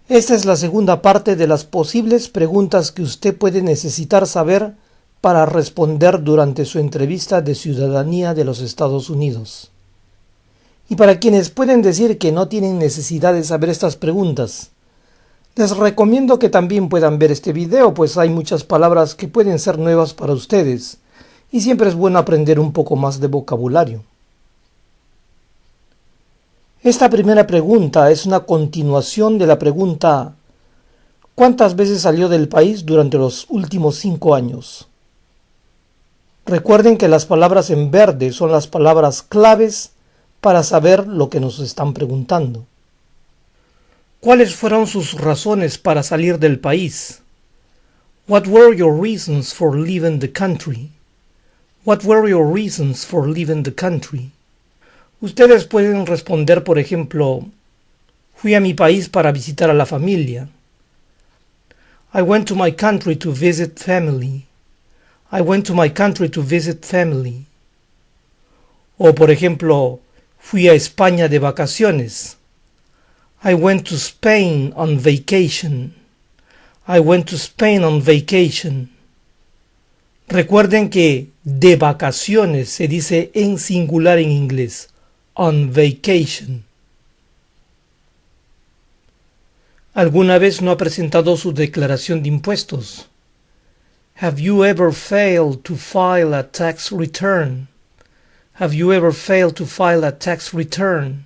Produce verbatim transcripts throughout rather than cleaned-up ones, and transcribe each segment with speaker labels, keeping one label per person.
Speaker 1: Esta es la segunda parte de las posibles preguntas que usted puede necesitar saber para responder durante su entrevista de ciudadanía de los Estados Unidos. Y para quienes pueden decir que no tienen necesidad de saber estas preguntas, les recomiendo que también puedan ver este video, pues hay muchas palabras que pueden ser nuevas para ustedes, y siempre es bueno aprender un poco más de vocabulario. Esta primera pregunta es una continuación de la pregunta ¿cuántas veces salió del país durante los últimos cinco años? Recuerden que las palabras en verde son las palabras claves para saber lo que nos están preguntando. ¿Cuáles fueron sus razones para salir del país? What were your reasons for leaving the country? What were your reasons for leaving the country? Ustedes pueden responder, por ejemplo, fui a mi país para visitar a la familia. I went to my country to visit family. I went to my country to visit family. O, por ejemplo, fui a España de vacaciones. I went to Spain on vacation. I went to Spain on vacation. Recuerden que de vacaciones se dice en singular en inglés. On vacation. ¿Alguna vez no ha presentado su declaración de impuestos? Have you ever failed to file a tax return? Have you ever failed to file a tax return?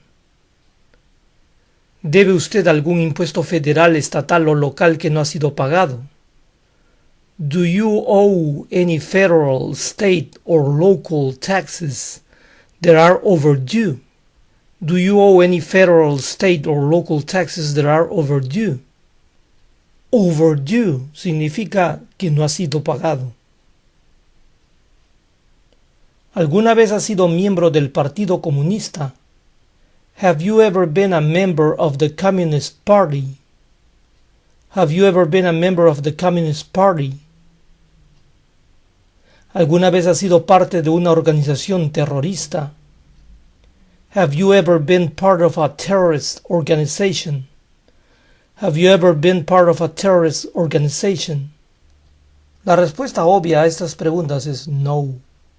Speaker 1: ¿Debe usted algún impuesto federal, estatal o local que no ha sido pagado? Do you owe any federal, state or local taxes that are overdue? Do you owe any federal, state or local taxes that are overdue? Overdue significa que no ha sido pagado. ¿Alguna vez ha sido miembro del Partido Comunista? Have you ever been a member of the Communist Party? Have you ever been a member of the Communist Party? ¿Alguna vez ha sido parte de una organización terrorista? Have you ever been part of a terrorist organization? Have you ever been part of a terrorist organization? La respuesta obvia a estas preguntas es no.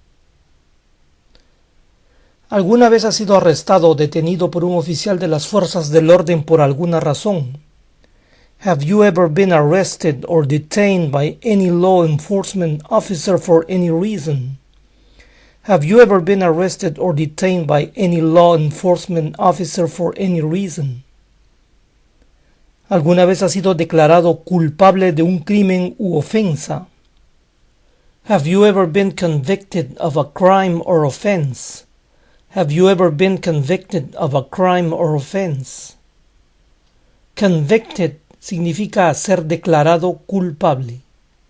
Speaker 1: ¿Alguna vez ha sido arrestado o detenido por un oficial de las fuerzas del orden por alguna razón? Have you ever been arrested or detained by any law enforcement officer for any reason? Have you ever been arrested or detained by any law enforcement officer for any reason? ¿Alguna vez ha sido declarado culpable de un crimen u ofensa? Have you ever been convicted of a crime or offense? Have you ever been convicted of a crime or offense? Convicted significa ser declarado culpable.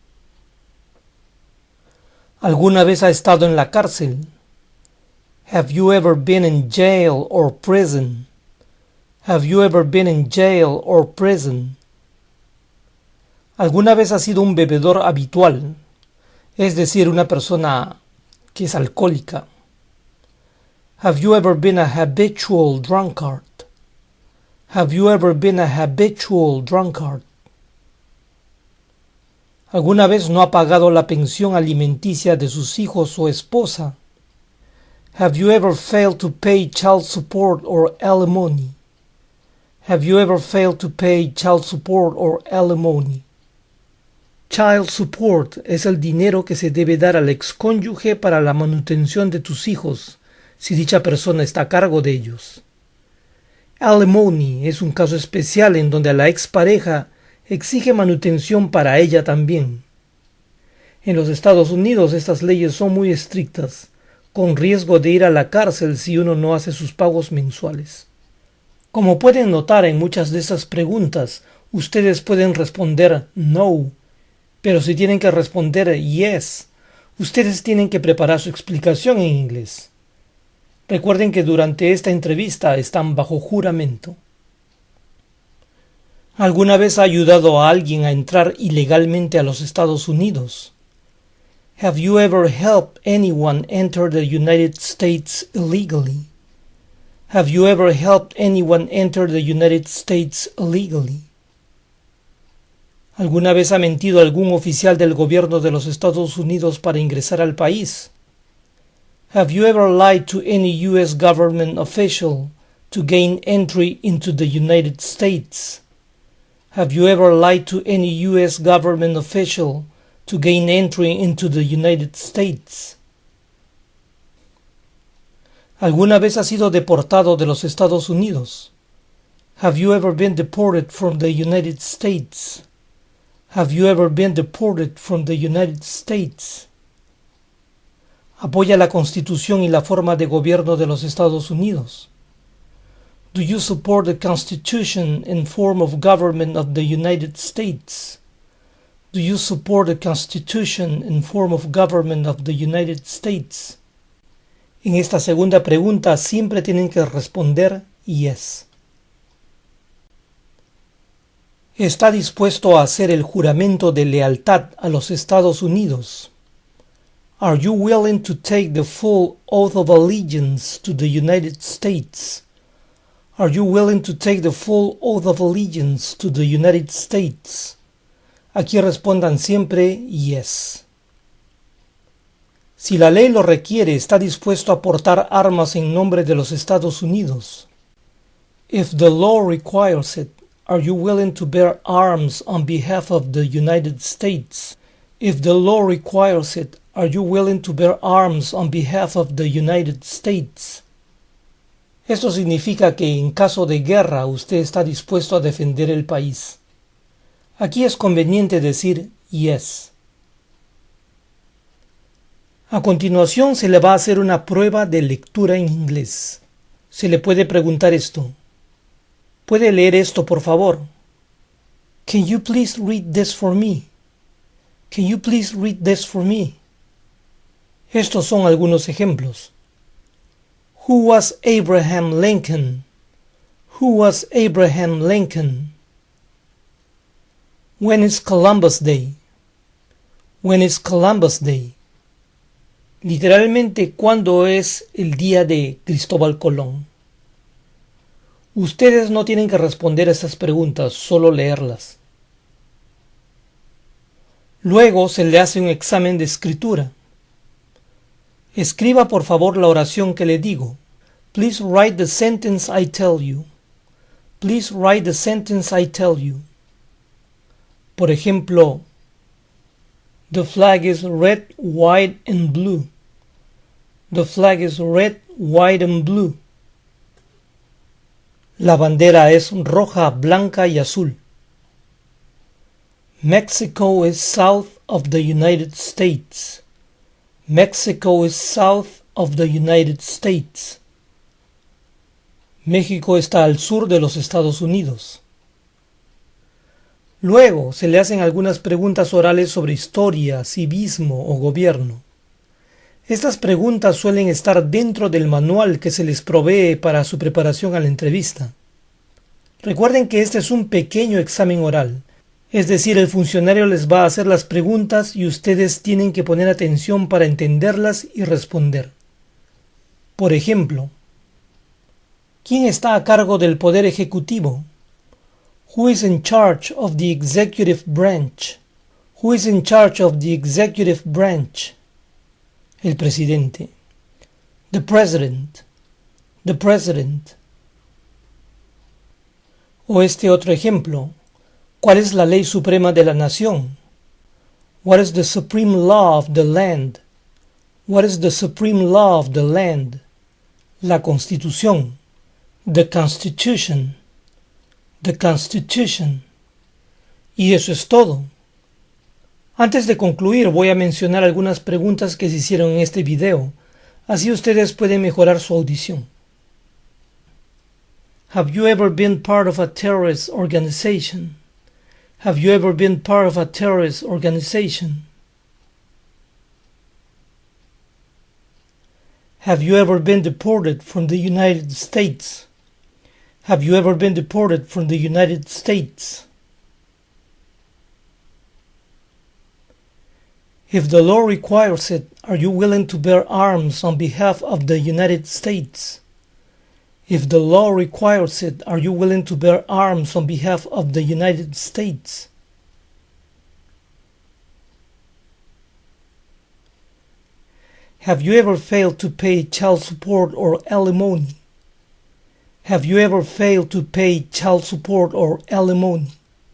Speaker 1: ¿Alguna vez ha estado en la cárcel? Have you ever been in jail or prison? Have you ever been in jail or prison? ¿Alguna vez ha sido un bebedor habitual? Es decir, una persona que es alcohólica. Have you ever been a habitual drunkard? Have you ever been a habitual drunkard? ¿Alguna vez no ha pagado la pensión alimenticia de sus hijos o esposa? Have you ever failed to pay child support or alimony? Have you ever failed to pay child support or alimony? Child support es el dinero que se debe dar al excónyuge para la manutención de tus hijos, si dicha persona está a cargo de ellos. Alimony es un caso especial en donde a la expareja exige manutención para ella también. En los Estados Unidos estas leyes son muy estrictas, con riesgo de ir a la cárcel si uno no hace sus pagos mensuales. Como pueden notar en muchas de estas preguntas, ustedes pueden responder no, pero si tienen que responder yes, ustedes tienen que preparar su explicación en inglés. Recuerden que durante esta entrevista están bajo juramento. ¿Alguna vez ha ayudado a alguien a entrar ilegalmente a los Estados Unidos? Have you ever helped anyone enter the United States illegally? Have you ever helped anyone enter the United States illegally? ¿Alguna vez ha mentido algún oficial del gobierno de los Estados Unidos para ingresar al país? Have you ever lied to any U S government official to gain entry into the United States? Have you ever lied to any U S government official to gain entry into the United States? ¿Alguna vez has sido deportado de los Estados Unidos? Have you ever been deported from the United States? Have you ever been deported from the United States? ¿Apoya la Constitución y la forma de gobierno de los Estados Unidos? Do you support the Constitution and form of government of the United States? Do you support the Constitution and form of government of the United States? En esta segunda pregunta siempre tienen que responder yes. ¿Está dispuesto a hacer el juramento de lealtad a los Estados Unidos? Are you willing to take the full oath of allegiance to the United States? Are you willing to take the full oath of allegiance to the United States? Aquí respondan siempre yes. Si la ley lo requiere, ¿está dispuesto a portar armas en nombre de los Estados Unidos? If the law requires it, are you willing to bear arms on behalf of the United States? If the law requires it, are you willing to bear arms on behalf of the United States? Esto significa que en caso de guerra usted está dispuesto a defender el país. Aquí es conveniente decir yes. A continuación se le va a hacer una prueba de lectura en inglés. Se le puede preguntar esto. ¿Puede leer esto, por favor? Can you please read this for me? Can you please read this for me? Estos son algunos ejemplos. Who was Abraham Lincoln? Who was Abraham Lincoln? When is Columbus Day? When is Columbus Day? Literalmente, ¿cuándo es el día de Cristóbal Colón? Ustedes no tienen que responder a estas preguntas, solo leerlas. Luego se le hace un examen de escritura. Escriba por favor la oración que le digo. Please write the sentence I tell you. Please write the sentence I tell you. Por ejemplo, the flag is red, white, and blue. The flag is red, white, and blue. La bandera es roja, blanca y azul. Mexico is south of the United States. Mexico is south of the United States. México está al sur de los Estados Unidos. Luego se le hacen algunas preguntas orales sobre historia, civismo o gobierno. Estas preguntas suelen estar dentro del manual que se les provee para su preparación a la entrevista. Recuerden que este es un pequeño examen oral, es decir, el funcionario les va a hacer las preguntas y ustedes tienen que poner atención para entenderlas y responder. Por ejemplo, ¿quién está a cargo del poder ejecutivo? Who is in charge of the executive branch? Who is in charge of the executive branch? El presidente. The president. The president. O este otro ejemplo. ¿Cuál es la ley suprema de la nación? What is the supreme law of the land? What is the supreme law of the land? La Constitución. The Constitution. The Constitution. Y eso es todo. Antes de concluir voy a mencionar algunas preguntas que se hicieron en este video, así ustedes pueden mejorar su audición. Have you ever been part of a terrorist organization? Have you ever been part of a terrorist organization? Have you ever been deported from the United States? Have you ever been deported from the United States? If the law requires it, are you willing to bear arms on behalf of the United States? If the law requires it, are you willing to bear arms on behalf of the United States? Have you ever failed to pay child support or alimony? Have you ever failed to pay child support or alimony?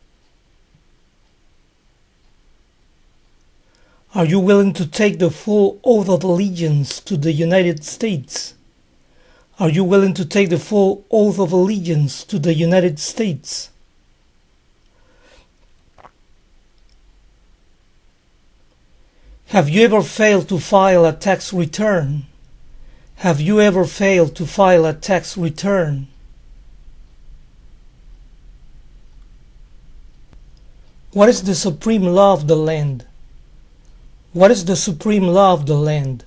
Speaker 1: Are you willing to take the full oath of allegiance to the United States? Are you willing to take the full oath of allegiance to the United States? Have you ever failed to file a tax return? Have you ever failed to file a tax return? What is the supreme law of the land? What is the supreme law of the land?